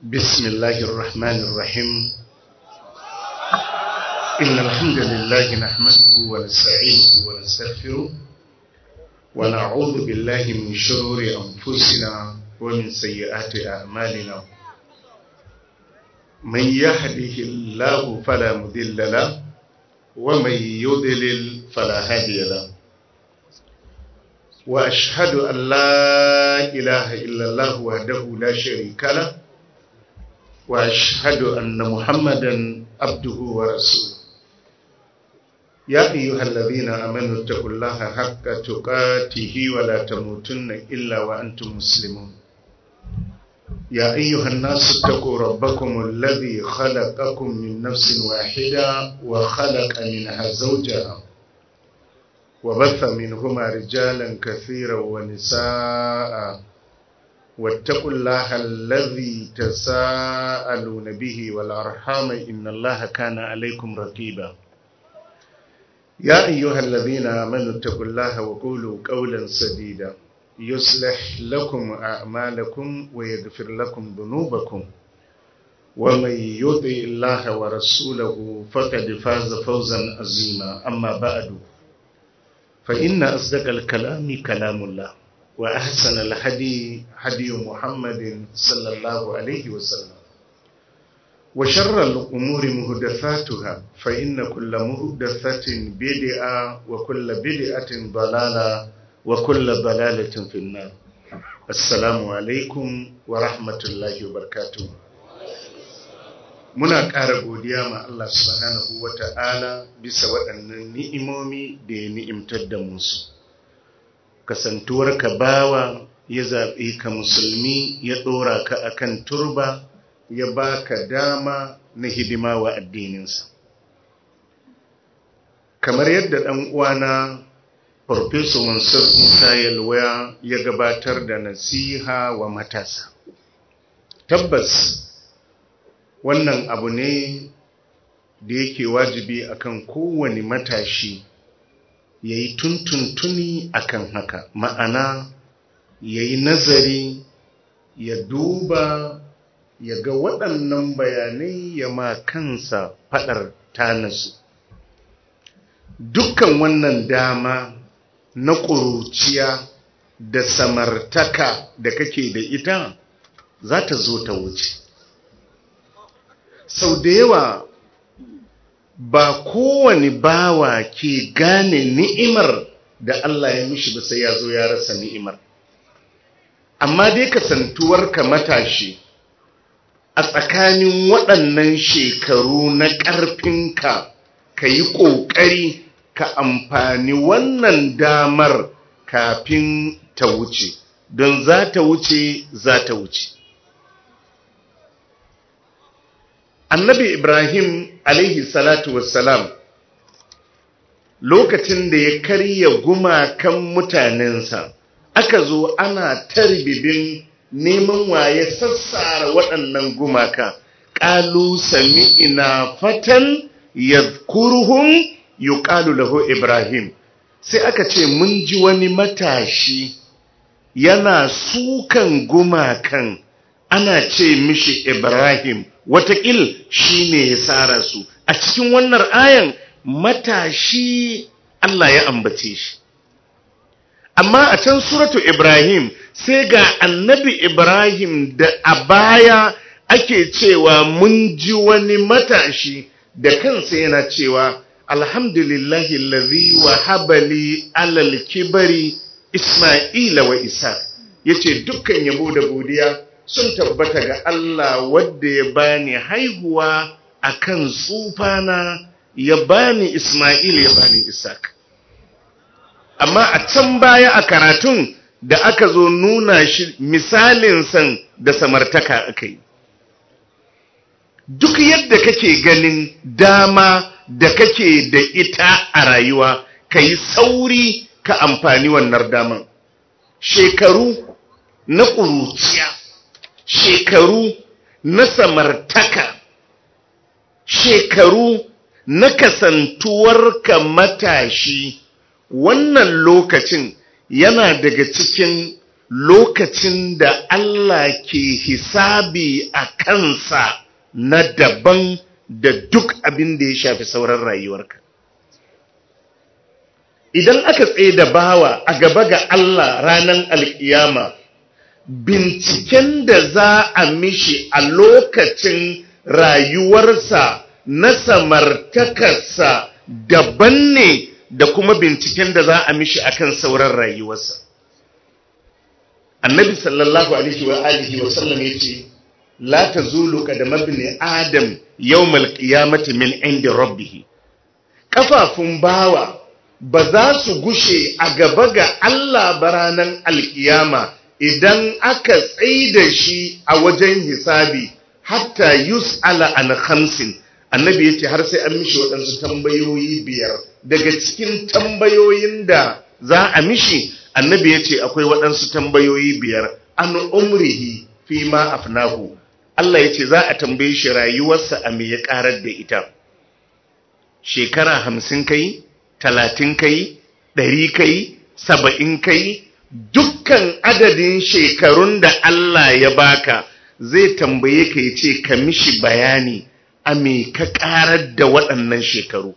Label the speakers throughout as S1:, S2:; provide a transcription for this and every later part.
S1: بسم الله الرحمن الرحيم. إن الحمد لله نحمده ونستعينه ونستغفره ونعوذ بالله من شرور أنفسنا ومن سيئات أعمالنا. من يهده الله فلا مضل له ومن يضلل فلا هادي له. وأشهد أن لا إله إلا الله وحده لا شريك له وأشهد أن محمدا عبده ورسوله. يا أيها الذين آمنوا اتقوا الله حق تقاته ولا تموتن إلا وأنتم مسلمون. يا أيها الناس اتقوا ربكم الذي خلقكم من نفس واحدة وخلق منها زوجها وبث منهما رجالا كثيرا ونساء واتقوا الله الذي تساءلون به والأرحام إن الله كان عليكم رقيبا. يا أيها الذين آمنوا اتقوا الله وقولوا قولا سديدا يصلح لكم أعمالكم ويغفر لكم ذنوبكم ومن يطع الله ورسوله فقد فاز فوزا عظيما. أما بعد فإن أصدق الكلام كلام الله وأحسن الهدي هدي محمد صلى الله عليه وسلم وشر الأمور محدثاتها فإن كل محدثة بدعة وكل بدعة ضلالة وكل ضلالة في النار. السلام عليكم ورحمة الله وبركاته. Muna ƙara godiya ma Allah subhanahu wa ta'ala bisa waɗannan ni'imomi da ya ni'imtar da musu. Kasantuwar ka bawa ya zaɓe ka musulmi ya ɗora ka akan turba ya baka dama na hidima wa addininsa. Kamar yadda ɗan uwana Farfesa Mansur Musa Yalwa ya gabatar da nasiha wa matasa. Tabbas wannan abu ne da yake wajibi akan kowane matashi ya yi tuntuntuni akan haka, ma'ana ya yi nazari ya duba ya ga waɗannan bayanai ya ma kansa faɗar tanasu. Dukkan wannan dama na ƙuruciya da samartaka da kake da ita za ta zo ta wuce. Sau da yawa ba kowane bawa ke gane ni'imar da Allah ya mishi ba sai ya zo ya rasa ni'imar. Amma dai kasantuwarka matashi a tsakanin waɗannan shekaru na ƙarfinka ka yi ƙoƙari ka amfani wannan damar kafin ta wuce, don za ta wuce za ta wuce. Annabi Ibrahim alaihi salatu wassalam lokacin da ya karya gumakan mutanensa aka zo ana tarbibin neman waye sassara waɗannan gumaka. Qalu sami'na fatan yadhkuruhum yuqalu lahu Ibrahim. Sai aka ce mun ji wani matashi yana sukan gumakan ana ce mishi Ibrahim, watakil shi ne ya tsara su. A cikin wannan ayan matashi Allah ya ambace shi. Amma a can suratu Ibrahim sai ga annabi Ibrahim da a baya ake cewa mun ji wani matashi da kansa yana cewa alhamdulillahi allazi wahaba li alal kibari Isma'ila wa Isa. Yace dukkan yabo da godiya sun tabbata ga Allah wadda ya bani haihuwa akan tsufana, ya bani Isma'il ya bani Isaac. Amma a can baya a karatun da aka zo nuna shi misalin san da samartaka aka yi. Duk yadda kake ganin dama da kake da ita a rayuwa, ka yi sauri ka amfani wannan daman. Shekaru na ƙuruciya, shekaru na samartaka, shekaru na kasantuwarka matashi, wannan lokacin yana daga cikin lokacin da Allah ke hisabi a kansa na daban da duk abin da ya shafi sauran rayuwarka. Idan aka tsaye da bawa a gaba ga Allah ranar alkiyama, binciken da za a mishi a lokacin rayuwarsa na samartakarsa daban ne da kuma binciken da za a mishi akan sauran rayuwarsa. Annabi sallallahu alaihi wa alihi wa sallam yace la tazulu qadama ibn adam yawmal qiyamati min indi rabbih. Kafafun bawa ba za su gushe a gaba ga Allah baranan alkiyama idan aka tsaida shi a wajen hisabi hatta yus'ala an khamsin. Annabi yace har sai an mishi waɗansu tambayoyi biyar. Daga cikin tambayoyin da za a mishi, annabi yace akwai waɗansu tambayoyi biyar. An umrihi fi ma afnahu. Allah yace za a tambaye shi rayuwarsa a me ya karar da ita. Shekara 50 kai, 30 kai, 100 kai, 70 kai, dukkan adadin shekarun da Allah ya baka zai tambaye ka yace ka mishi bayani a me ka karar da waɗannan shekaru.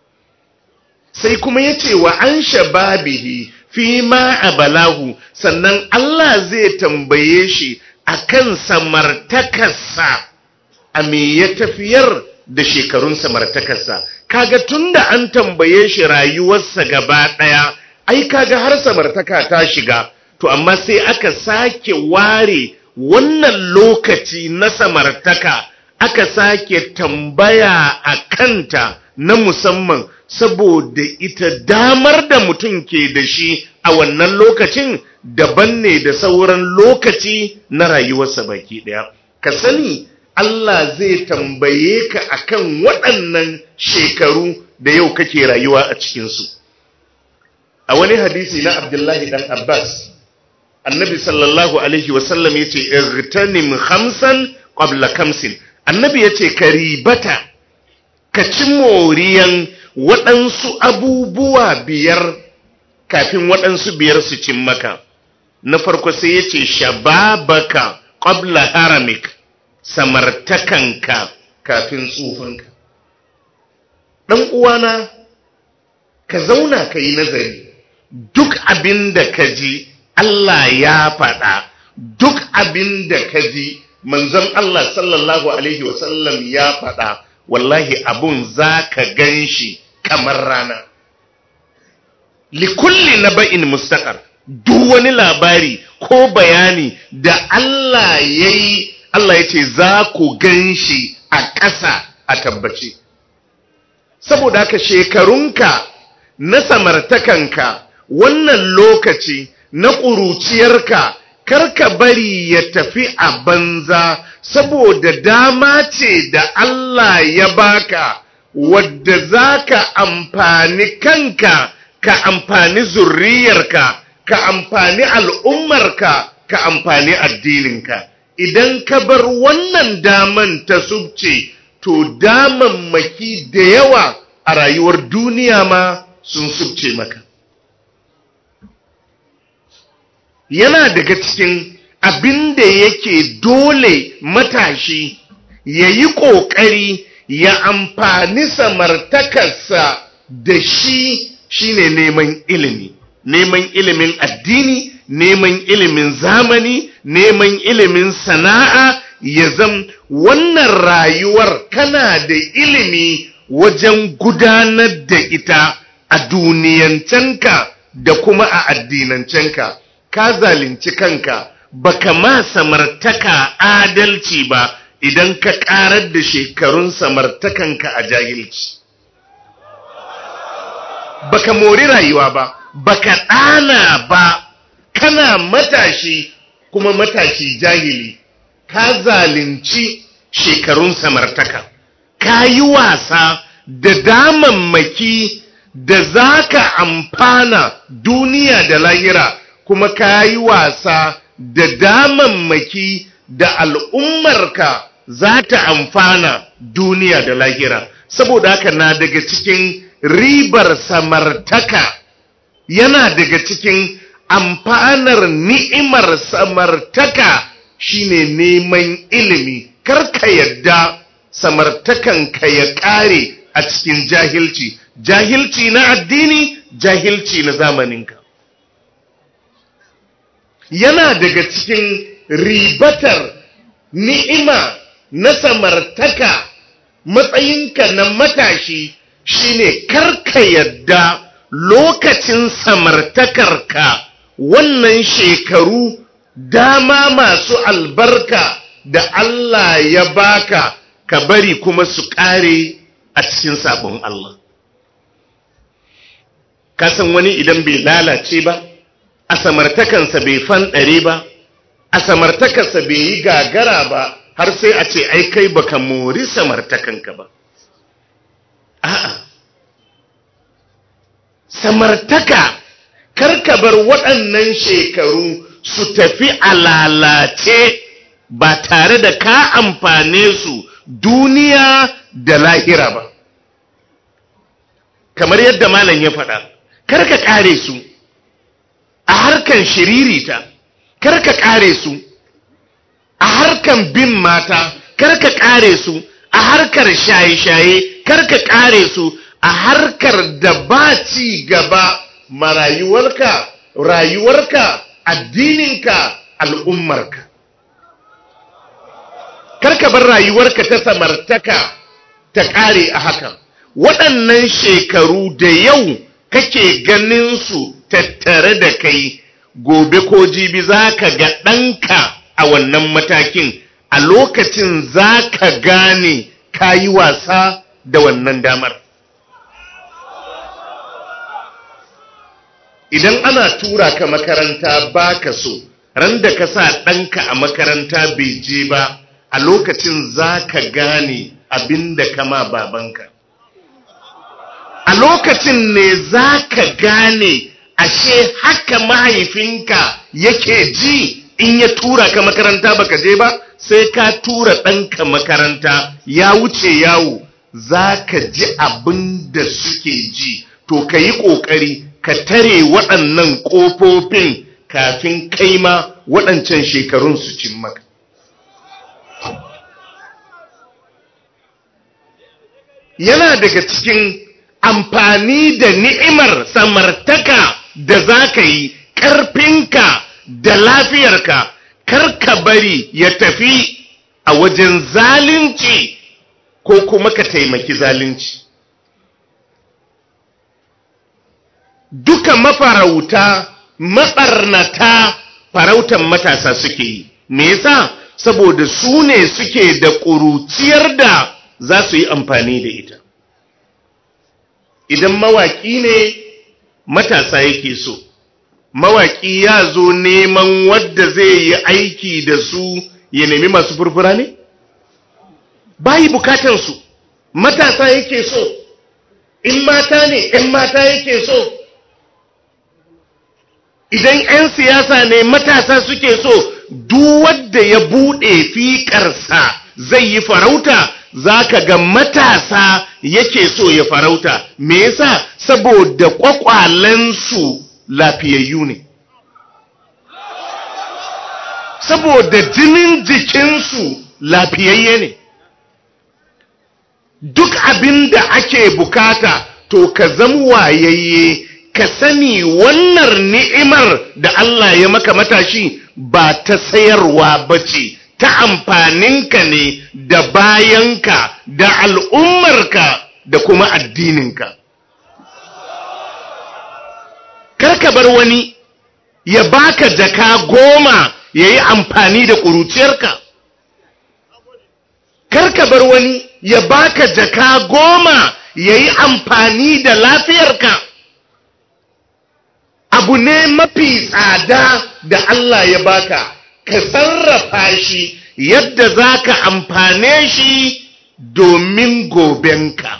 S1: Sai kuma yace wa an shababihi fi ma abalahu, sannan Allah zai tambaye shi akan samartakarsa a me ya tafiyar da shekarun samartakarsa. Kaga tunda an tambaye shi rayuwarsa gaba ɗaya, ai kaga har samartaka ta shiga, to amma sai aka sake ware wannan lokaci na samartaka, aka sake tambaya a kanta na musamman, saboda ita damar da mutum ke da shi a wannan lokacin daban ne da sauran lokaci na rayuwarsa baki ɗaya. Ka sani Allah zai tambaye ka akan waɗannan shekaru da yau kake rayuwa a cikinsu. A wani hadisi na Abdullahi dan Abbas, Annabi sallallahu alaihi wasallam yace irtanim khamsan qabla khamsin. Annabi yace ka ribata, ka ci moriyan waɗansu abubuwa biyar kafin waɗansu biyar su cin maka. Na farko sai yace shababaka qabla haramik, samartakanka kafin tsufanka. Dan uwana, ka zauna ka yi nazari. Duk abin da ka ji Allah ya faɗa, duk abin da ka ji manzon Allah sallallahu alaihi wasallam ya faɗa, wallahi abun za ka gan shi kamar rana. Likulli naba'in mustaqar. Duk wani labari ko bayani da Allah ya yi, Allah ya ce za ku gan shi a ƙasa a tabbace. Saboda haka shekarunka na samartakanka, wannan lokaci na ƙuruciyarka, karka bari ya tafi a banza, saboda dama ce da Allah ya baka wadda za ka amfani kanka, ka amfani zurriyarka, ka amfani al'ummarka, ka amfani addininka. Idan ka bar wannan daman ta subce, to damammaki da yawa a rayuwar duniya ma sun subce maka. Yana daga cikin abin da yake dole matashi ya yi ƙoƙari ya amfani samartakarsa da shi, shine neman ilimi, neman ilimin addini, neman ilimin zamani, neman ilimin sana'a. Ya zam wannan rayuwar kana da ilimi wajen gudanar da ita a duniyancenka da kuma a addinancenka. Ka zalunci kanka, baka ma samartaka adalci ba idan ka karar da shekarun samartakanka a jahilci. Baka mori rayuwa ba, baka ɗana ba, kana matashi kuma matashi jahili. Ka zalunci shekarun samartaka, ka yi wasa da damammaki da za ka amfana duniya da lahira, kuma ka yi wasa da damammaki da al'ummarka za ta amfana duniya da lahira. Saboda haka na daga cikin ribar samartaka, yana daga cikin amfanar ni'imar samartaka shine neman ilimi. Karka yadda samartakanka ya ƙare a cikin jahilci, jahilci na addini, jahilci na zamaninka. Yana daga cikin ribatar ni'ima na samartaka, matsayinka na matashi shine karka yadda lokacin samartakarka, wannan shekaru dama masu albarka da Allah ya baka, ka bari kuma su ƙare a cikin sabon Allah. Kasan wani idan bai lalace ba, a samartakansa bai fanɗare ba, a samartakansa bai yi gagara ba, har sai a ce ai kai baka mori samartakanka ba. A'a, samartaka, karka bar waɗannan shekaru su tafi a lalace ba tare da ka amfane su duniya da lahira ba. Kamar yadda malam ya faɗa, karka ƙare su a harkan shiririta, karka ƙare su a harkan bin mata, karka ƙare su a harkar shaye-shaye, karka ƙare su a harkar da ba ci gaba ma rayuwarka, addininka, al'ummarka. Karka bar rayuwarka ta samartaka ta ƙare a hakan. Waɗannan shekaru da yau kake ganin su tattare da kai, gobe ko jibi za ka ga ɗanka a wannan matakin, a lokacin za ka gane ka yi wasa da wannan damar. Idan ana tura ka makaranta ba ka so, ran da ka sa ɗanka a makaranta bai je ba, a lokacin za ka gane abin da kama babanka. A lokacin ne za ka gane ashe haka mahaifinka yake ji in ya tura ka makaranta baka je ba, sai ka tura ɗanka makaranta ya wuce yawo, za ka ji abin da suke ji. To ka yi ƙoƙari ka tare waɗannan ƙofofin kafin kai ma waɗancan shekarun su cin maka. Yana daga cikin amfani da ni'imar samartaka da za ka yi, ƙarfinka da lafiyarka, kar ka bari ya tafi a wajen zalunci ko kuma ka taimaki zalunci. Duka mafarauta, maɓarnata, farautan matasa suke yi. Me yasa? Saboda su ne suke da ƙuruciyar da za su yi amfani da ita. Idan mawaƙi ne, matasa yake so. Mawaƙi ya zo neman wadda zai yi aiki da su, ya nemi masu furfura ne? Bayi bukatansu, matasa yake so. In mata ne, ‘yan mata yake so. Idan ‘yan siyasa ne, matasa suke so. Duk wadda ya buɗe fiƙarsa zai yi farauta, za ka ga matasa yake so ya farauta. Me yasa? Saboda ƙwaƙwalensu lafiyayyu ne, saboda jinin jikinsu lafiyayye ne. Duk abin da ake bukata, to ka zama wayayye, ka sani wannan ni'imar da Allah ya maka matashi ba ta sayarwa ba ce, ta amfaninka ne da bayanka da al'ummarka da kuma addininka. Karka bar wani ya baka jaka 10 ya yi amfani da ƙuruciyarka. Karka bar wani ya baka jaka 10 ya yi amfani da lafiyarka. Abu ne mafi tsada da Allah ya baka, ka sarrafa shi yadda za ka amfane shi domin gobenka.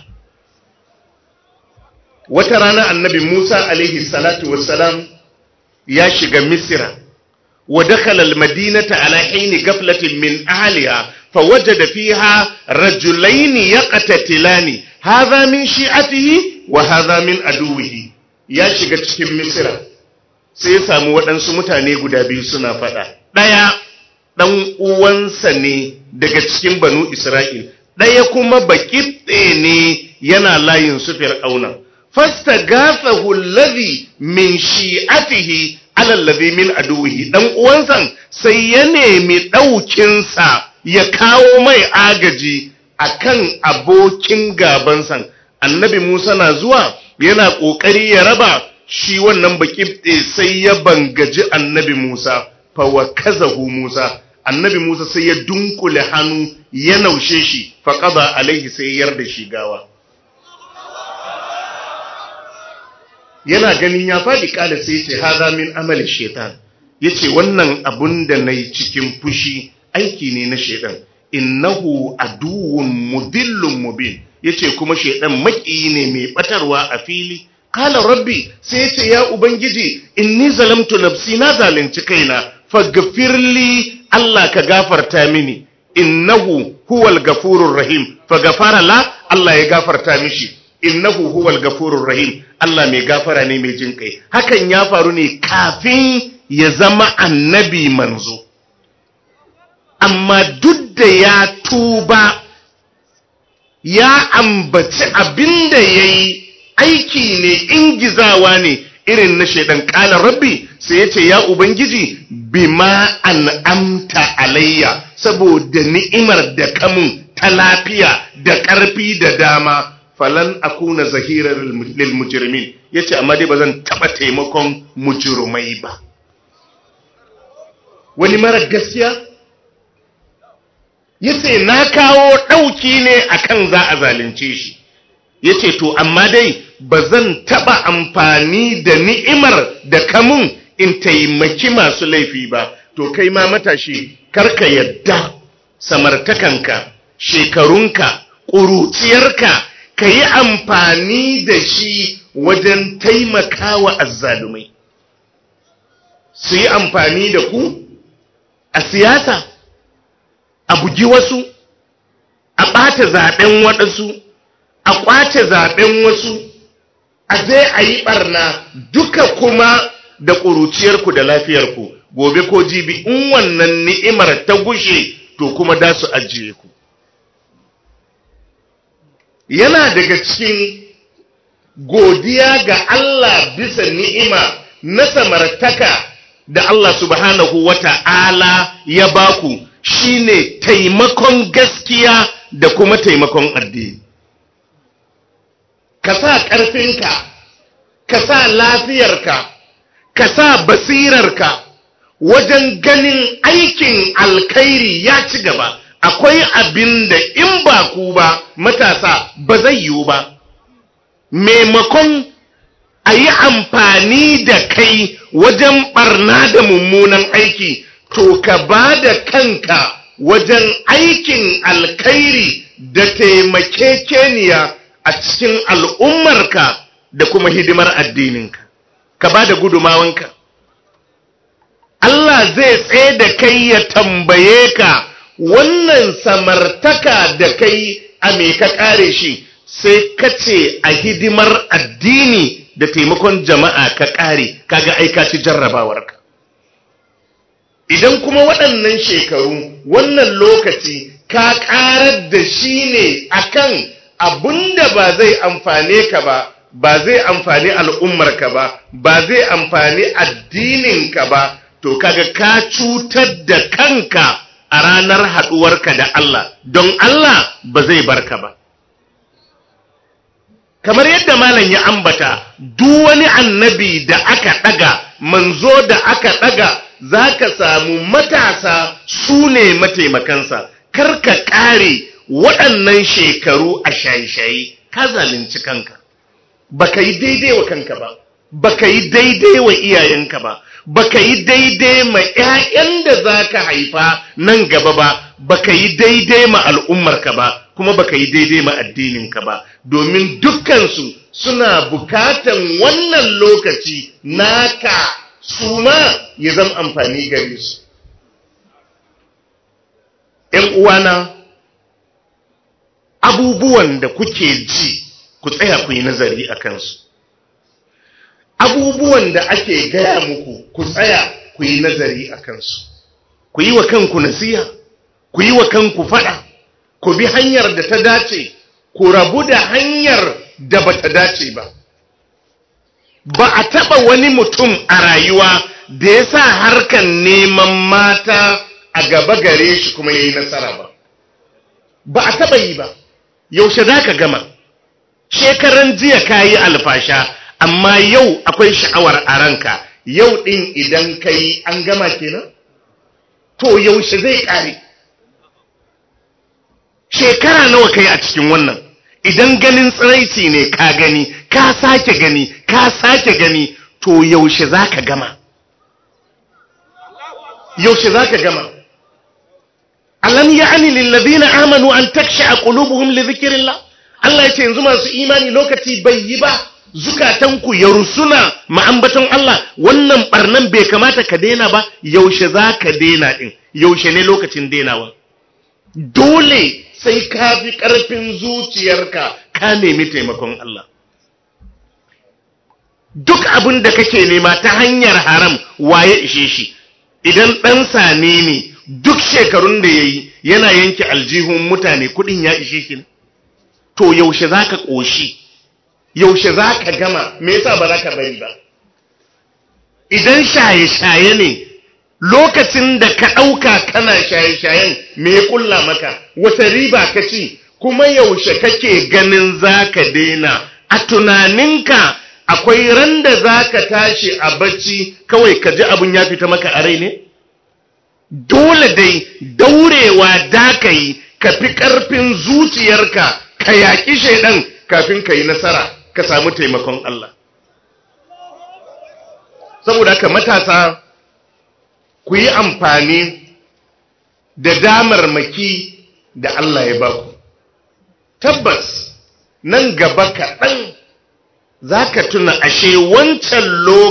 S1: Wata rana annabi Musa alaihi salatu wassalam ya shiga Misira, wa dakhala al-madinata ala hini ghaflatin min ahliha fawajada fiha rajulayn yaqtatilani hadha min shi'atihi wa hadha min aduwwihi. Ya shiga cikin Misira sai ya samu waɗansu mutane guda biyu suna faɗa. Ɗaya ɗan uwansa ne daga cikin banu Isra'il, ɗaya kuma baƙibɗe ne yana layin su Fir'auna. Fastaghathahu alladhi min shi'atihi ala alladhi min aduwwihi. Dan uwansa sai ya nemi ɗaukinsa ya kawo mai agaji akan abokin gabansa. Annabi Musa na zuwa yana ƙoƙari ya raba shi, wannan baƙibɗe sai ya bangaji annabi Musa, fa wakazahu Musa. Annabi Musa sai ya dunkule hannu ya naushe shi, fa qada alaihi, sai ya yarda shi gawa. Yana ganin ya faɗi, ƙala sai ce haza min amali shaitan. Yace wannan abun da nayi cikin fushi aiki ne na shaitan. Innahu aduwwun mudillun mubin. Yace kuma shaitan maki ne mai batarwa a fili. Qala rabbi, sai yace ya ubangiji, inni zalamtu nafsi, na zalunci kaina, faghfirli, Allah ka gafarta mini. Innahu huwal gafurur rahim. Faghfara la, Allah ya gafarta mishi. Innahu huwal gafurur rahim. Allah mai gafara ne mai jin kai. Hakan ya faru ne kafin ya zama annabi manzo. Amma duk da ya tuba, ya ambaci abinda yayi aiki ne, ingizawa ne irin na shaidan. Qala rabbi, sai yace ya ubangiji, bima an'amta alayya, saboda ni'imar da kamun ta lafiya da ƙarfi da dama, falan akuna zahirar lil mujrimin. Yace amma dai bazan taba taimakon mujrimai ba. Wani mara gaskiya yace na kawo dauki ne akan za a zalunce shi. Yace to amma dai bazan taba amfani da ni'imar da kamun in taimaki masu laifi ba. To kai ma matashi, karka yadda samartakanka, shekarunka, ƙuruciyarka ka yi amfani da shi wajen taimakawa azzalumai. Su yi amfani da ku a siyasa, a bugi wasu, a ɓata zaɓen waɗansu, a ƙwace zaɓen wasu, a je a yi ɓarna, duka kuma da ƙuruciyarku da lafiyarku. Gobe ko jibi in wannan ni'imar ta gushe, to kuma da su ajiye ku. Yana daga cikin godiya ga Allah bisa ni'ima na samartaka da Allah subhanahu wata'ala ya baku, shine taimakon gaskiya da kuma taimakon addini. Ka sa ƙarfinka, ka sa lafiyarka, ka sa basirarka wajen ganin aikin alkhairi ya ci gaba. Akwai abin da in ba ku ba matasa ba zai yiwu ba. Maimakon a yi amfani da kai wajen barna da mummunan aiki, to ka ba da kanka wajen aikin alkhairi da taimakekeniya a cikin al'ummarka da kuma hidimar addininka. Ka ba da gudumawanka. Allah zai tsaye da kai ya tambaye ka, wannan samartaka da kai a me ka kare shi? Sai ka ce a hidimar addini da taimakon jama'a ka kare, kaga aika ci jarrabawarka. Idan kuma waɗannan shekaru, wannan lokaci ka karar da shi ne akan abunda ba zai amfane ka ba, ba zai amfani al'ummarka ba, ba zai amfani addininka ba, to kaga ka cutar da kanka a ranar haɗuwarka da Allah, don Allah ba zai barka ba. Kamar yadda malam ya ambata, duk wani annabi da aka ɗaga, manzo da aka ɗaga, za ka samu matasa su ne mataimakansa. Kar ka ƙare waɗannan shekaru a shaye-shaye, ka zalunci kanka. Baka yi daidai wa kanka ba, baka yi daidai wa iyayenka ba, baka yi daidai ma ƴaƴan da zaka haifa nan gaba ba, baka yi daidai ma al'ummarka ba, kuma baka yi daidai ma addininka ba, domin dukkansu suna bukatan wannan lokaci naka su ma ya zama amfani gare su. ‘Yan uwana, abubuwan da kuke ji ku tsaya ku yi nazari a kansu. abubuwan da ake gaya muku ku tsaya ku yi nazari a kansu, ku yi wa kanku nasiha, ku yi wa kanku faɗa, ku bi hanyar da ta dace, ku rabu da hanyar da ba ta dace ba. Ba a taɓa wani mutum a rayuwa da ya sa harkar neman mata a gaba gare shi kuma ya yi nasara ba. Ba a taɓa yi ba. Yaushe za ka gama? Shekaran jiya ka yi alfasha, amma yau akwai sha'awar a ranka. Yau ɗin idan ka yi an gama kenan? To yaushe zai ƙare? Shekara nawa ka yi a cikin wannan? Idan ganin tsiraici ne ka gani, ka sake gani, ka sake gani, to yaushe za ka gama? Yaushe za ka gama? Alam ya'ni lillazina amanu an taksha'a qulubuhum li dhikrillah. Allah yace yanzu masu imani lokaci bai yi ba, zukatanku ya rusuna ma'ambaton Allah. Wannan barnan bai kamata ka daina ba. Yaushe za ka daina din? Yaushe ne lokacin dainawa? Dole sai ka fi ƙarfin zuciyarka ka nemi taimakon Allah. Duk abin da kake nema ta hanyar haram waye ishe shi? Idan ɗan sane ne duk shekarun da ya yi yana yanke aljihun mutane kuɗin ya ishe shi ne? To yaushe za ka ƙoshi? Yaushe za ka gama? Me yasa ba za ka bari ba? Idan shaye-shaye ne, lokacin da ka ɗauka kana shaye-shayen me ya ƙulla maka? Wata riba ka ci? Kuma yaushe kake ganin za ka daina? A tunaninka akwai ran da za ka tashi a bacci kawai ka ji abin ya fita maka a rai ne? Dole dai daurewa da ka yi, ka fi ƙarfin zuciyarka, ka yaƙi shaidan kafin ka yi nasara, ka samu taimakon Allah. Saboda haka matasa, ku yi amfani da damarmaki da Allah ya ba ku. Tabbas nan gaba kaɗan za ka tuna ashe wancan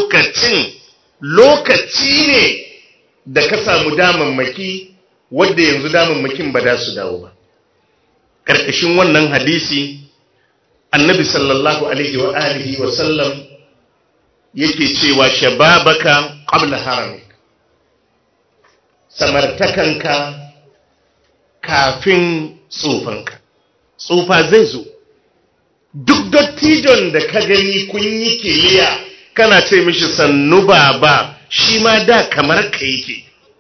S1: lokaci ne da ka samu damammaki wadda yanzu damammakin ba da su dawo ba. Ƙarƙashin wannan hadisi, annabi sallallahu alaihi wa alihi wa sallam yake cewa shababaka qabla haramik. Samartakanka kafin tsufanka. Tsufa zai zo. Duk dattijon da ka gani kun yi kiliya kana ce mishi sannu baba, shi ma da kamar ka yake.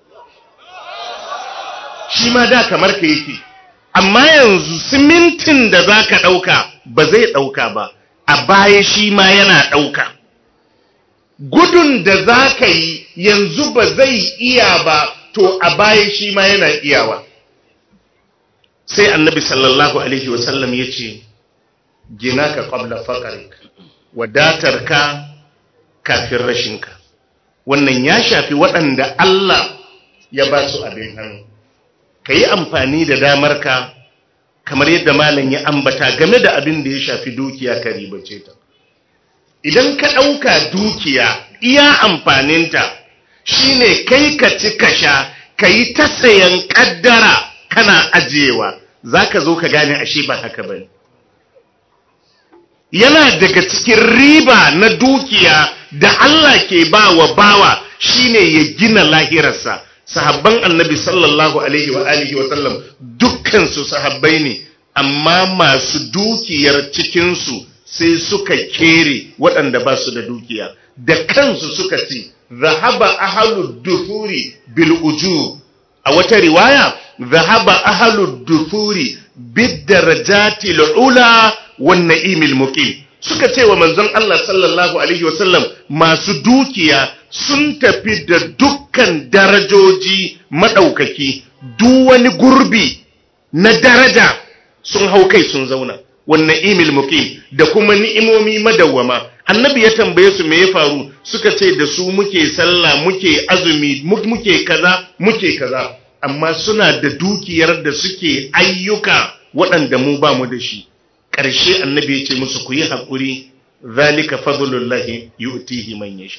S1: Shi ma da kamar ka yake. Amma yanzu simintin da za ka ɗauka ba zai ɗauka ba, a baya shi ma yana ɗauka. Gudun da za ka yi yanzu ba zai iya ba, to a baya shi ma yana iyawa. Sai annabi sallallahu alaihi wasallam ya ce, gina ka qabla faqarik, wadatarka kafin rashinka. Wannan ya shafi waɗanda Allah ya ba su abin hannu. Ka yi amfani da damarka kamar yadda malam ya ambata game da abin da ya shafi dukiya ka ribace ta. Idan ka ɗauka dukiya iya amfaninta shine kai ka ci ka sha, ka yi ta sayan ƙaddara kana ajiyewa, za ka zo ka gane ashe ba haka ba ne. Yana daga cikin riba na dukiya da Allah ke ba wa bawa shine ya gina lahirarsa. Sahabban annabi sallallahu alaihi wa alihi wa sallam dukkansu sahabbai ne, amma masu dukiyar cikinsu sai suka kere waɗanda ba su da dukiya. Da kansu suka ce, zahaba ahalud dufuri bil ujur. A wata riwaya, zahaba ahalud dufuri bid darajatil ula wan na'imil muqim. Suka ce wa manzon Allah sallallahu alaihi wa sallam, masu dukiya sun tafi da dukkan darajoji madaukaki, duk wani gurbi na daraja sun hau kai sun zauna. Wan na'imil muqim, da kuma ni'imomi madawwama. Annabi ya tambaye su me ya faru, suka ce da su muke sallah, muke azumi, muke kaza, muke kaza, amma suna da dukiyar da suke ayyuka waɗanda mu ba mu da shi. Ƙarshe annabi ya ce musu ku yi haƙuri, zalika fadlullahi yu'tihi man yasha.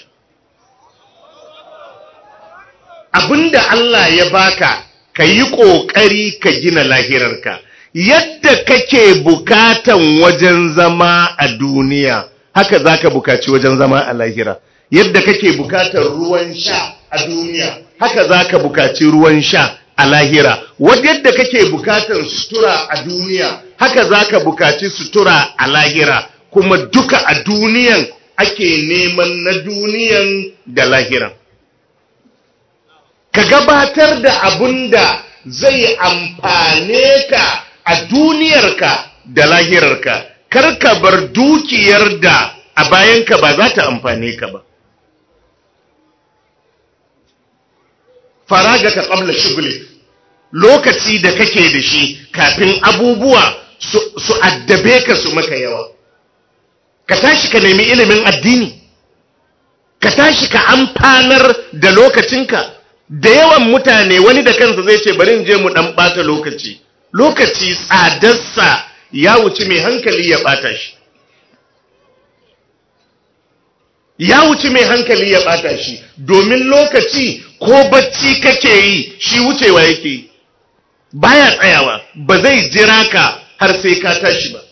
S1: Abinda Allah ya baka, ka yi ƙoƙari ka gina lahirarka. Yadda kake bukatan wajen zama a duniya, haka zaka bukaci wajen zama a lahira. Yadda kake bukatar ruwan sha a duniya, haka zaka bukaci ruwan sha a lahira. Yadda kake bukatar sutura a duniya, haka zaka bukaci sutura a lahira. Kuma duka a duniyan ake neman na duniyan da lahiran. Ka gabatar da abun da zai amfane ka a duniyarka da lahirarka. Kar ka bar dukiyar da a bayanka ba za ta amfane ka ba. Faraga ka qabla shughli, lokaci da kake da shi kafin abubuwa su addabe ka su maka yawa. Ka tashi ka nemi ilimin addini, ka tashi ka amfanar da lokacinka. Da yawan mutane wani da kansa zai ce bari in je mu dan bata lokaci. Lokaci tsadarsa ya wuce mai hankali ya bata shi. Ya wuce mai hankali ya bata shi, domin lokaci ko bacci kake yi shi wucewa yake yi. Baya tsayawa, ba zai jira ka har sai ka tashi ba.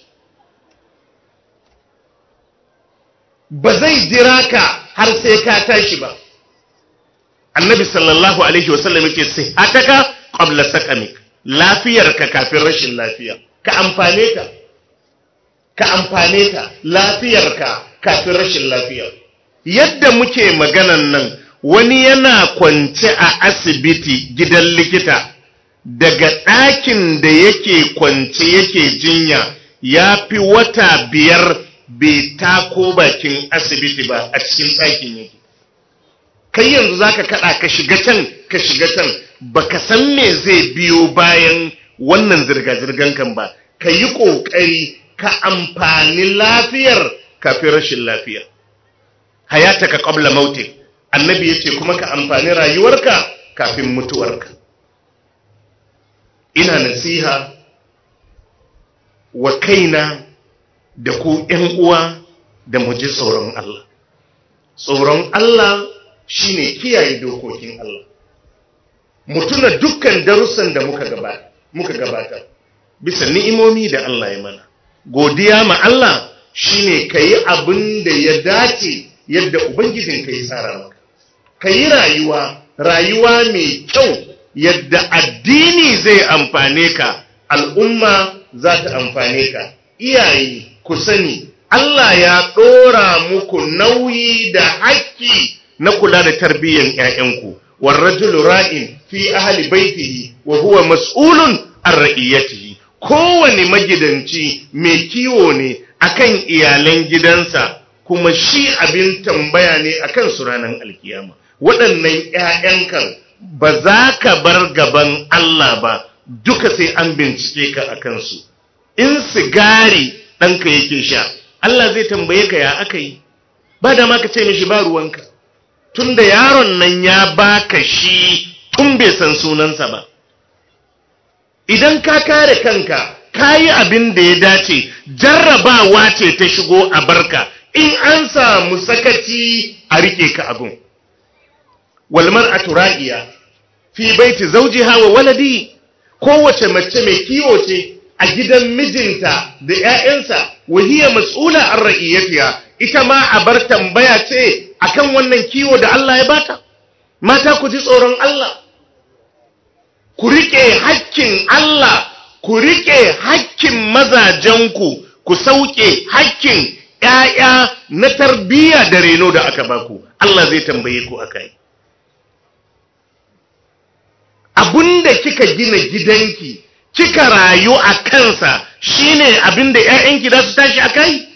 S1: Ba zai jira ka har sai ka tashi ba. Annabi sallallahu alaihi wasallam yake sihataka qabla saqamik, lafiyarka kafin rashin lafiya. Ka amfane ta. Ka amfane ta, lafiyarka kafin rashin lafiya. Yadda muke maganan nan, wani yana kwance a asibiti gidan likita, daga ɗakin da yake kwance yake jinya ya fi wata 5 bai tako bakin asibiti ba, a cikin ɗakin yake. Kai yanzu zaka kada ka shiga can baka san me zai biyo bayan wannan zirga-zirgan kan ba. Ka yi kokari ka amfani lafiyar kafin rashin lafiya. Hayataka qabla mautik, annabi yace kuma ka amfani rayuwarka kafin mutuwarka. Ina nasiha wa kaina da ku ƴan uwa da mu ji tsoron Allah. Tsoron Allah shine kiyaye dokokin Allah. Mutuna dukkan darussan da muka gabata bisa ni'imomi da Allah ya mana. Godiya ma Allah shine kai abin da ya dace yadda ubangijin kai tsara maka. Kai rayuwa mai kyau yadda addini zai amfane ka, al'umma za ta amfane ka. Iyaye ku sani Allah ya ɗora muku nauyi da haƙƙi na kula da tarbiyyar ƴaƴanku. Warrajulu ra'in fi ahli baitihi wa huwa mas'ulun an ra'iyatihi. Kowane magidanci mai kiwo ne akan iyalan gidansa, kuma shi abin tambaya ne akan su ranar alkiyama. Waɗannan ƴaƴankan ba za ka bar gaban Allah ba, duka sai an bincike ka akan su. In sigari ɗanka yake sha, Allah zai tambaye ka ya aka yi. Ba da ma ka ce mishi ba ruwanka, tunda yaron nan ya baka shi tun bai san sunansa ba. Idan ka kare kanka, ka yi abin da ya dace, jarrabawa ce ta shigo a barka. In an samu sakaci a rike ka abun. Wal mar'atu ra'iya fi baiti zawjiha wa waladi. Kowace mace mai kiwo ce a gidan mijinta da ƴaƴansa, wa hiya mas'ula an ra'iyatiha. Ita ma a bar tambaya ce akan wannan kiwo da Allah ya bata. Mata ku ji tsoron Allah, ku rike hakkin Allah, ku rike hakkin mazajenku, ku sauke hakkin ƴaƴa na tarbiyya da reno da aka baku. Allah zai tambaye ku akai. Abinda kika gina gidanki, kika rayu a kansa, shine abinda ƴaƴanki za su tashi akai.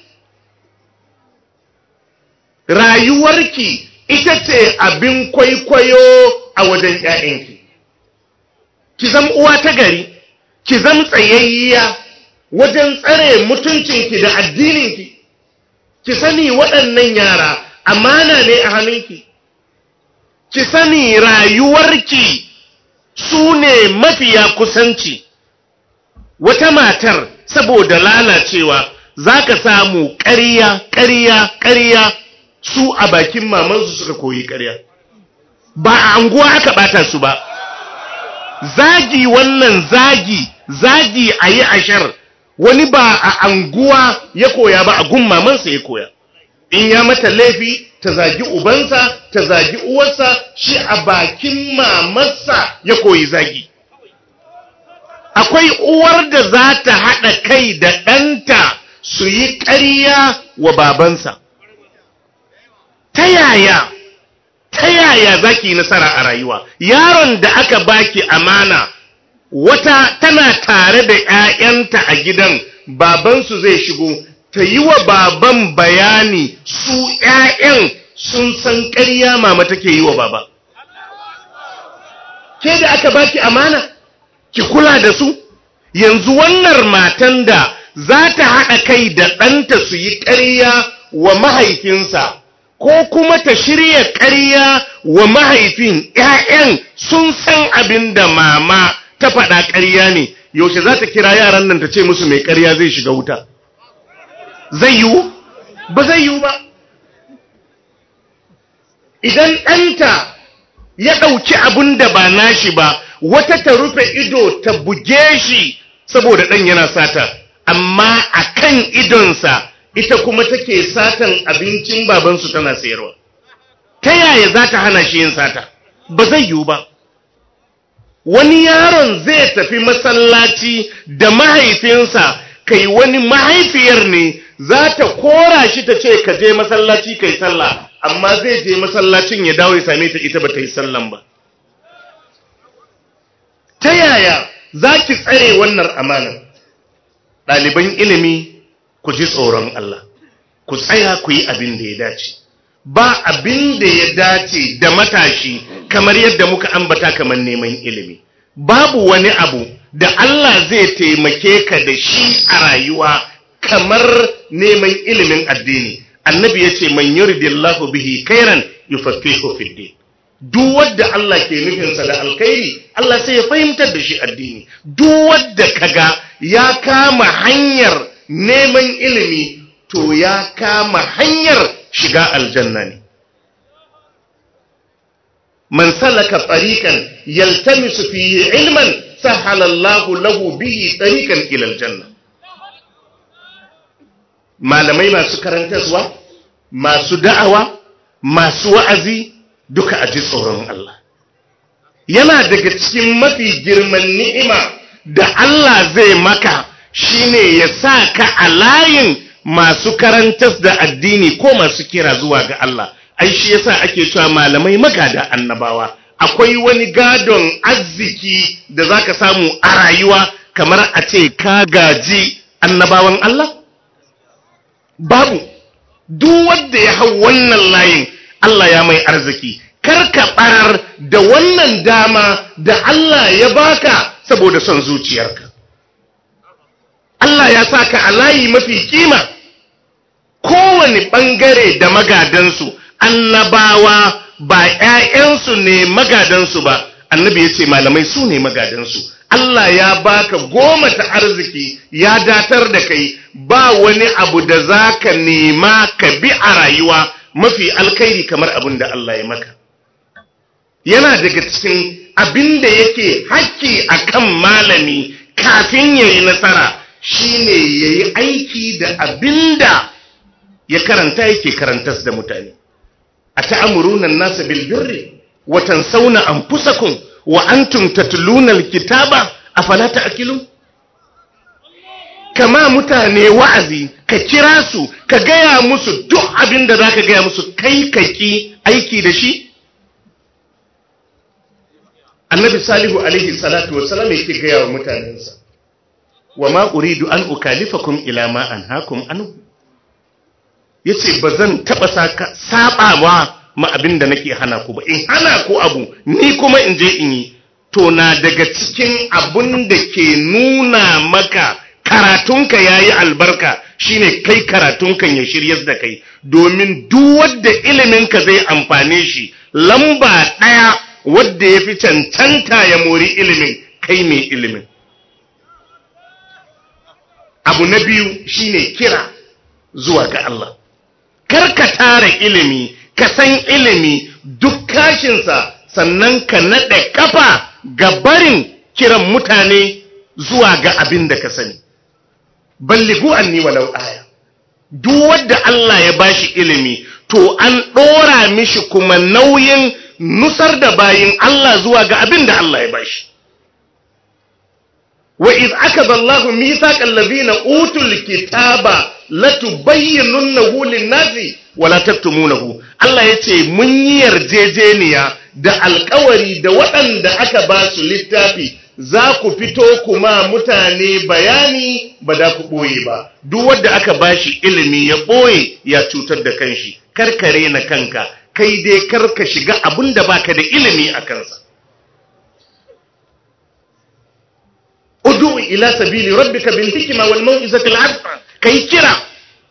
S1: Rayuwarki ita ce abin kwaikwayo a wajen ƴaƴanki. Ki zama uwa ta gari, ki zama tsayayya wajen tsare mutuncinki da addininki. Ki sani waɗannan yara amana ne a hannunki. Ki sani rayuwarki su ne mafiya kusanci. Wata matar saboda lalacewa za ka samu ƙarya su a bakin mamansu suka koyi ƙarya. Ba a anguwa aka bata su ba. Zagi wannan zagi a yi ashar, wani ba a anguwa ya koya ba, a gun mamansa ya koya. in ya mata laifi ta zagi ubansa ta zagi uwarsa, shi a bakin mamarsa ya koyi zagi. Akwai uwar da za ta haɗa kai da ɗanta su yi ƙarya wa babansa. Ta yaya za ki yi nasara a rayuwa? Yaron da aka baki amana, wata tana tare da ‘ya'yanta a gidan, babansu zai shigo, ta yi wa baban bayani, su ‘ya'yan sun san ƙarya mama take yi wa baba. Ke da aka baki amana, ki kula da su. Yanzu wannan matan da za ta haɗa kai da ɗanta su yi ƙarya wa mahaifinsa, ko kuma ta shirya ƙarya wa mahaifin, ‘ya'yan sun san abin da mama ta faɗa ƙarya ne, yaushe za ta kira yaran nan ta ce musu mai ƙarya zai shiga wuta? Zai yiwu? Ba zai yiwu ba. Idan ɗanta ya ɗauki abin da ba nashi ba, wata ta rufe ido ta buge shi saboda ɗan yana sata, amma a kan idonsa ita kuma take satan abincin babansu tana sayarwa. Ta yaya za ta hana shi yin sata? Ba zai yiwu ba. Wani yaron zai tafi masallaci da mahaifinsa, kai wani mahaifiyar ne za ta kora shi ta ce ka je masallaci kai sallah, amma zai je masallacin ya dawo ya same ta ita ba ta yi sallan ba. Ta yaya za ki tsare wannan amanar? Ɗaliban ilimi, ku ji tsoron Allah, ku tsaya ku yi abin da ya dace. Ba abin da ya dace da matashi kamar yadda muka ambata kamar neman ilimi. Babu wani abu da Allah zai taimake ka da shi a rayuwa kamar neman ilimin addini. Annabi ya ce, man yuridillahu bihi khairan yufaqihu fid din. Duk wanda Allah ke nufinsa da alkhairi, Allah sai ya fahimtar da shi addini. Duk wanda kaga ya kama hanyar neman ilimi, to ya kama hanyar shiga aljanna ne. Man salaka tariqan yaltamisu fihi ilman sahala Allahu lahu bihi tariqan ila aljanna. Malamai masu karantarwa, masu da'awa, masu wa'azi, duka a ji tsoron Allah. Yana daga cikin mafi girman ni'ima da Allah zai maka shine ya sa ka a layin masu karantar da addini ko masu kira zuwa ga Allah. Ai shi yasa ake cewa malamai magada annabawa. Akwai wani gadon arziki da zaka samu a rayuwa kamar a ce ka gaji annabawan Allah? Babu. Duk wanda ya hau wannan layin, Allah ya mai arziki. Kar ka barar da wannan dama da Allah ya baka saboda son zuciyarka. Allah ya saka a layi mafi kima. Kowane bangare da magadansu, annabawa ba ‘ya'yansu ne magadansu ba, annabi ya ce malamai su ne magadansu. Allah ya baka 10 ta arziki, ya datar da kai, ba wani abu da za ka nema ka bi a rayuwa mafi alkhairi kamar abin da Allah ya maka. Yana daga cikin abin da yake haƙƙi a kan malami kafin ya yi nasara, shi ne ya yi aiki da abin da ya karanta yake karantas da mutane. A ta'amurunan nasa bilbirri, watan sauna an fusakun wa antum tatluna alkitaba afala ta'qilun. Kama mutane wa'azi, ka kira su, ka gaya musu duk abin da zaka gaya musu, kai kaki aiki da shi. Annabi Salihu alaihi salatu wassalam yake gaya wa mutanensa, wa ma uridu an ukalifakum ila ma anhaakum anhu. Yace bazan taba sabawa ma abin da nake hana ku ba, in hana ku abu ni kuma in je in yi. To na daga cikin abun da ke nuna maka karatunka yayi albarka shine kai karatunkan ya shiryar da kai, domin duk wanda iliminka zai amfane shi, lamba 1 wanda yafi cancanta ya mori ilimin, kai mai ilimin. Abu na biyu shine kira zuwa ga Allah. Kar ka tara ilimi, ka san ilimi duk kashinsa, sannan ka naɗe kafa ga barin kiran mutane zuwa ga abin da ka sani. Ballighu anni walau aya. duk wanda Allah ya bashi ilimi to an ɗora mishi kuma nauyin nusar da bayin Allah zuwa ga abin da Allah ya bashi. Wa iz akaba Allahu mithaqal ladhina utul kitaba latubayyinunnahu lin-nasi wa la taktumunahu. Allah yace mun yi yarjejeniya da alƙawari da waɗanda aka ba su littafi, za ku fito kuma mutane bayani ba da ku ɓoye ba. Duk wanda aka bashi ilimi ya ɓoye ya cutar da kanshi. Karkare na kanka, kai dai karka shiga abin da baka da ilimi a kansa. Ud'u ila sabili rabbika bil hikma wal mau'izati al hasana. Kai kira.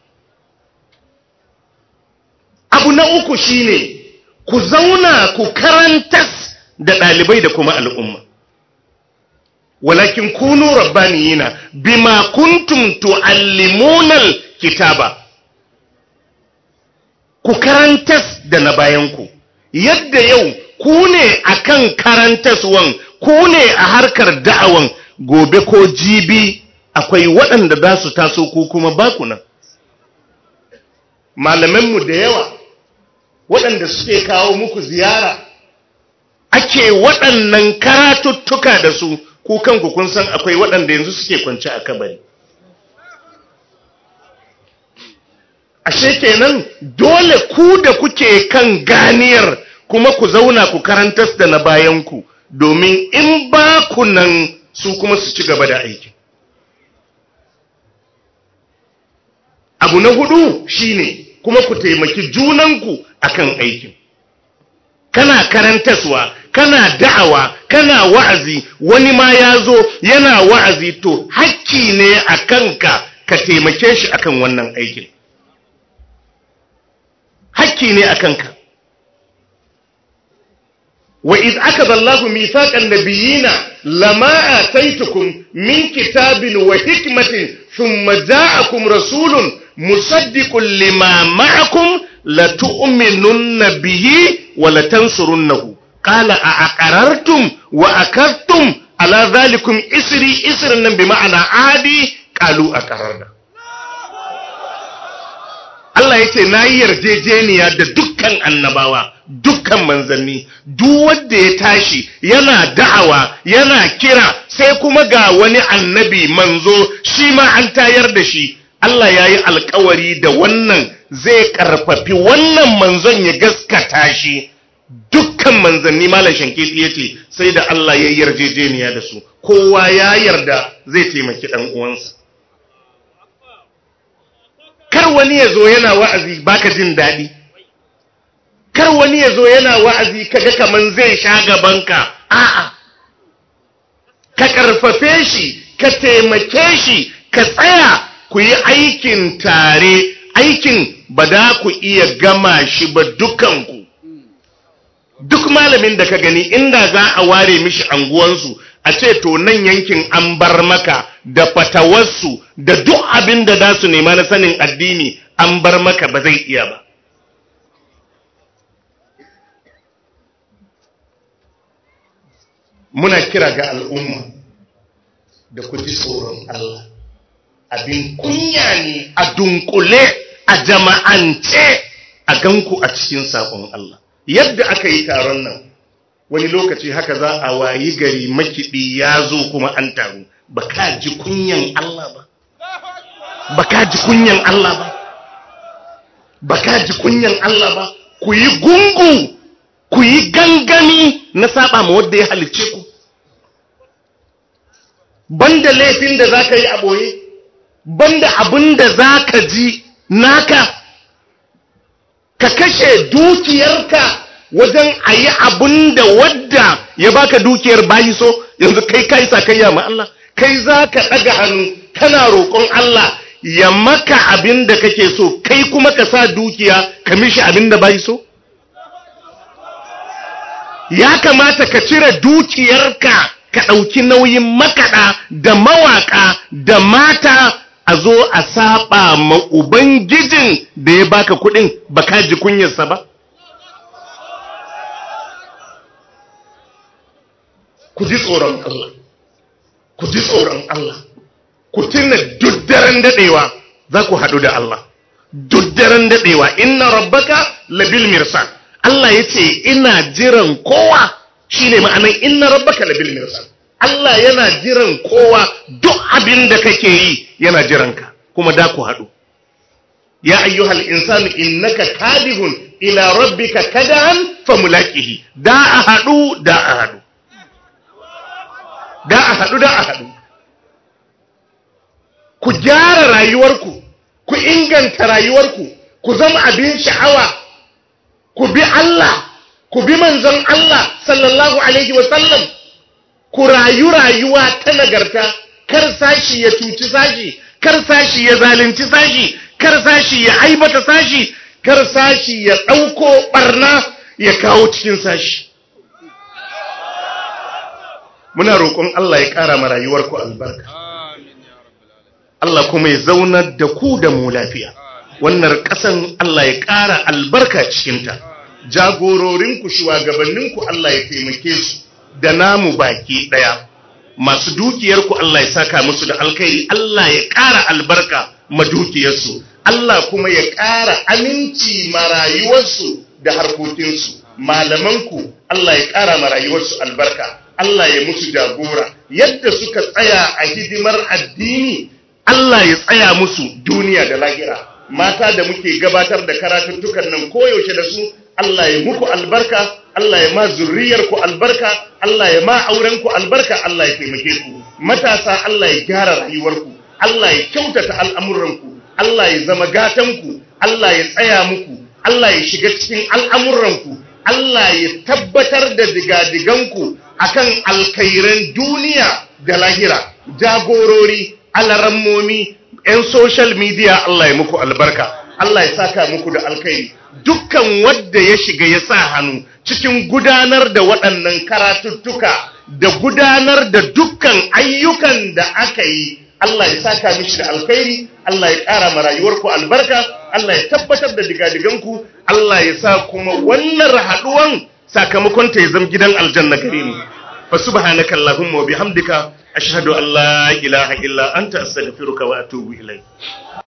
S1: Abu na uku shine ku zauna ku karantas da ɗalibai da kuma al'umma. Walakin kunu rabbaniyina bima kuntum tuallimuna al kitaba. Ku karantas da na bayanku, yadda yau ku ne akan karantaswan, ku ne a harkar da'awan, gobe ko jibi akwai waɗanda za su taso ku kuma baku nan. Malamanmu da yawa waɗanda suke kawo muku ziyara ake waɗannan karatuttuka da su, ku kanku kun san akwai waɗanda yanzu suke kwance a kabari. Ashe kenan dole ku da kuke kan ganiyar kuma ku zauna ku karantas da na bayanku, domin in ba ku nan su kuma su ci gaba da aiki. Abu na hudu shine kuma ku taimaki junanku akan aikin. Kana karantaswa, kana da'awa, kana wa'azi, wani ma ya zo yana wa'azi, to hakki ne a kanka ka taimake shi akan wannan aikin. Hakki ne a kanka. Wa iz akaba Allahu mithaqan nabiyina lama ataitukum min kitabin wa hikmatin thumma ja'akum rasulun musaddiqun lima ma'akum la tu'minunna bihi wa la tansurunnahu qala a aqarartum wa akadtum ala dhalikum isran bi ma'ana adi qalu aqararna. Allah yace nayi yarjejeniya da dukkan annabawa, dukkan manzanni, duk wanda ya tashi yana da'awa yana kira sai kuma ga wani annabi manzo shi ma an tayar da shi, Allah yayi alƙawari da wannan zai karfafi wannan manzon ya gaskata shi. Dukkan manzanni malam Shankiti yace sai da Allah ya yarjejeniya da su, kowa ya yarda zai taimaki dan uwansa. Kar wani ya zo yana wa'azi baka jin daɗi, kar wani ya zo yana wa'azi kaga kaman zai sha gabanka, a'a, ka ƙarfafe shi, ka taimake shi, ka tsaya ku yi aikin tare, aikin ba da ku iya gama shi ba dukanku. Duk malamin da ka gani inda za a ware mishi anguwansu, a ce to nan yankin an bar maka da fatawarsu da duk abin da za su nema na sanin addini an bar maka, ba zai iya ba. Muna kira ga al'umma da ku ji tsoron Allah. Abin kunya ne a dunkule a jama'ance a ganku a cikin saƙon Allah. Yadda aka yi taron nan, wani lokaci haka za a wayi gari makiɗi ya zo kuma an taru. Ba ka ji kunyan Allah ba? Ba ka ji kunyan Allah ba? Ba ka ji kunyan Allah ba? Ku yi gungu, ku yi gangami na saba ma wanda ya halicce ku. Banda laifin da za ka yi a ɓoye, banda abin da za ka ji naka, ka kashe dukiyarka wajen a yi abin da wadda ya baka dukiyar bayi so. Yanzu kai sakayya ma Allah, kai za ka ɗaga hannu kana roƙon Allah ya maka abin da kake so, kai kuma ka sa dukiya ka mishi abin da bayi so. Ya kamata ka cire dukiyarka ka ɗauki nauyin makaɗa da mawaƙa da mata, a zo a saba ma Ubangijin da ya baka kuɗin, ba ka ji kunyarsa ba? Ku ji tsoron Allah, ku ji tsoron Allah, ku tuna duk daren daɗewa za ku haɗu da Allah. duk daren dadewa inna rabbaka labil mirsad. Allah yace ina jiran kowa, shine ma'anar inna rabbaka labil mirsad. Allah yana jiran kowa, duk abin da kake yi yana jiranka, kuma da ku haɗu. Ya ayyuhal insanu innaka kadihun ila rabbika kadahan famulaqihi. Da a haɗu. Ku gyara rayuwarku, ku inganta rayuwarku, ku zama abin sha'awa, ku bi Allah, ku bi manzon Allah sallallahu alaihi wa sallam. Ku rayu rayuwa ta nagarta, kar sashi ya cuci sashi, kar sashi ya zalunci sashi, kar sashi ya aibata sashi, kar sashi ya ɗauko ɓarna ya kawo cikin sashi. Muna roƙon Allah ya ƙara ma rayuwarku albarka. Allah kuma ya zaunar da ku da mu lafiya. Wannan ƙasan Allah ya ƙara albarka cikinta. Jagororinku, shugabanninku Allah ya taimake su da namu baki ɗaya. Masu dukiyarku Allah ya saka musu da alkhairi, Allah ya ƙara albarka ma dukiyarsu, Allah kuma ya ƙara aminci ma rayuwarsu da harkokinsu. Malamanku Allah ya ƙara ma rayuwarsu albarka, Allah ya musu jagora. Yadda suka tsaya a hidimar addini, Allah ya tsaya musu duniya da lahira. Mata da muke gabatar da karatuttukan nan koyaushe da su, Allah ya muku albarka, Allah ya ma zurriyarku albarka, Allah ya ma aurenku albarka, Allah ya taimake ku. Matasa Allah ya gyara rayuwarku, Allah ya kyautata al'amuranku, Allah ya zama gatanku, Allah ya tsaya muku, Allah ya shiga cikin al'amuranku, Allah ya tabbatar da digadiganku akan alkhairan duniya da lahira. Jagorori, alarammomi, 'yan social media Allah ya muku albarka, Allah ya saka muku da alkhairi. Dukkan wanda ya shiga ya sa hannu cikin gudanar da waɗannan karatuttuka da gudanar da dukkan ayyukan da aka yi, Allah ya saka mishi da alkhairi, Allah ya ƙara ma rayuwarku albarka, Allah ya tabbatar da digadiganku, Allah ya sa kuma wannan haɗuwan sakamakon ta ya zama gidan aljanna gare mu. Fa subhanaka allahumma wa bihamdika ashhadu an la ilaha illa anta astaghfiruka wa atubu ilayk.